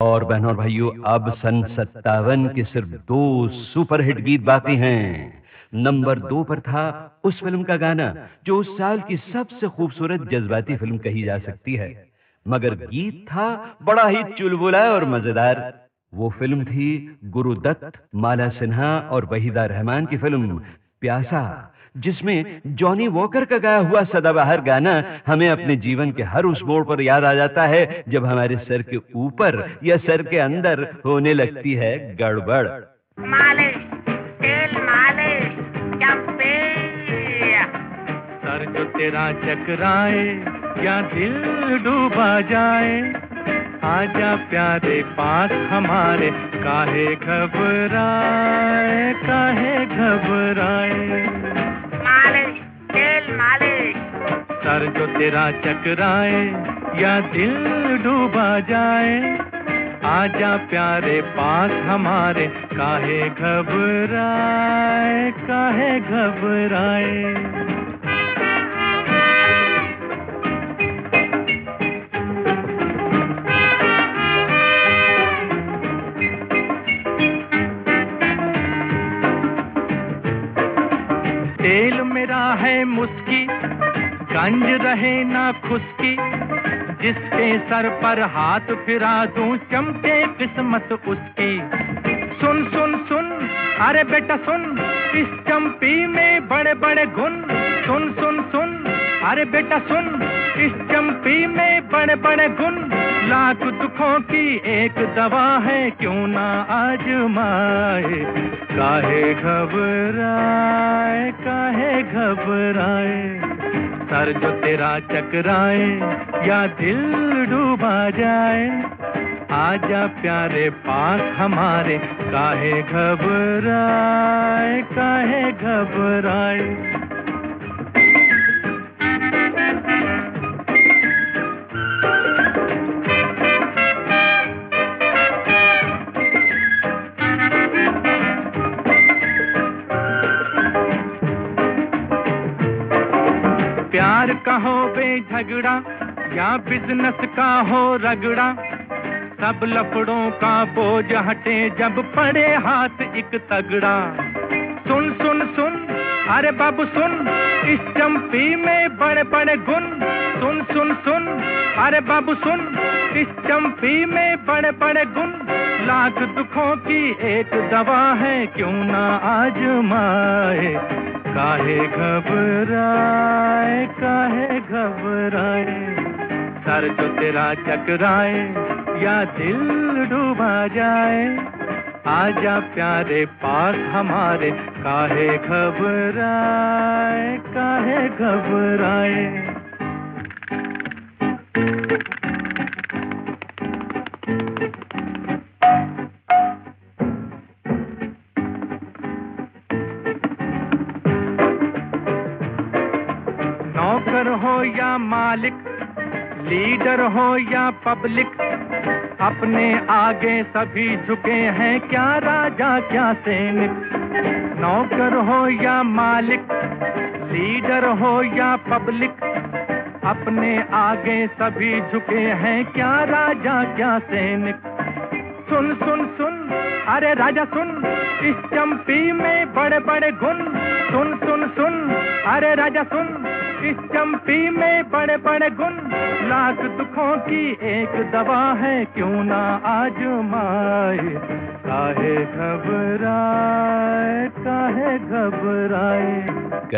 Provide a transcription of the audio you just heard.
और बहनों और भाइयों, अब सन 57 के सिर्फ 2 सुपरहिट गीत बाकी हैं। नंबर 2 पर था उस फिल्म का गाना जो उस साल की सबसे खूबसूरत जज्बाती फिल्म कही जा सकती है, मगर गीत था बड़ा ही चुलबुला और मजेदार। वो फिल्म थी गुरुदत्त, माला सिन्हा और वहीदा रहमान की फिल्म प्यासा, जिसमें जॉनी वॉकर का गाया हुआ सदाबहार गाना हमें अपने जीवन के हर उस मोड़ पर याद आ जाता है जब हमारे सर के ऊपर या सर के अंदर होने लगती है गड़बड़। मालिश, तेल मालिश, चंपे। सर जो तेरा चकराए या दिल डूबा जाए, आजा प्यारे पास हमारे, काहे घबराए, काहे घबराए। मालिश, तेल मालिश। सर जो तेरा चकराए या दिल डूबा जाए, आजा प्यारे पास हमारे, काहे घबराए, काहे घबराए। तेल मेरा है मुस्की, गंज रहे ना खुशकी, जिसके सर पर हाथ फिरा दूं चमके किस्मत उसकी। सुन सुन सुन, अरे बेटा सुन, इस चंपी में बड़े बड़े गुण। सुन सुन सुन, अरे बेटा सुन, इस चंपी में बड़े बड़े गुण। लाख दुखों की एक दवा है, क्यों ना आजमाए, काहे घबराए, काहे घबराए। सर जो तेरा चकराए या दिल डूबा जाए, आजा प्यारे पास हमारे, काहे घबराए, काहे घबराए। प्यार का हो बेझगड़ा या बिजनेस का हो रगड़ा, सब लफड़ों का बोझ हटे जब पड़े हाथ एक तगड़ा। सुन सुन सुन, अरे बाबू सुन, इस चंपी में बड़े बड़े गुण। सुन सुन सुन, अरे बाबू सुन, इस चंपी में बड़े बड़े गुण। लाख दुखों की एक दवा है, क्यों ना आजमाए, काहे घबराए, काहे घबराए। सर जो तेरा चकराए या दिल डूबा जाए, आजा प्यारे पास हमारे, काहे घबराए, काहे घबराए। नौकर हो या मालिक, लीडर हो या पब्लिक, अपने आगे सभी झुके हैं, क्या राजा क्या सैनिक। नौकर हो या मालिक, लीडर हो या पब्लिक, अपने आगे सभी झुके हैं, क्या राजा क्या सैनिक। सुन सुन सुन, अरे राजा सुन, इस चंपी में बड़े बड़े गुण। सुन सुन सुन, अरे राजा सुन, इस चंपी में बड़े बड़े गुण। लाख दुखों की एक दवा है, क्यों ना आजमाए, काहे घबराए, काहे घबराए।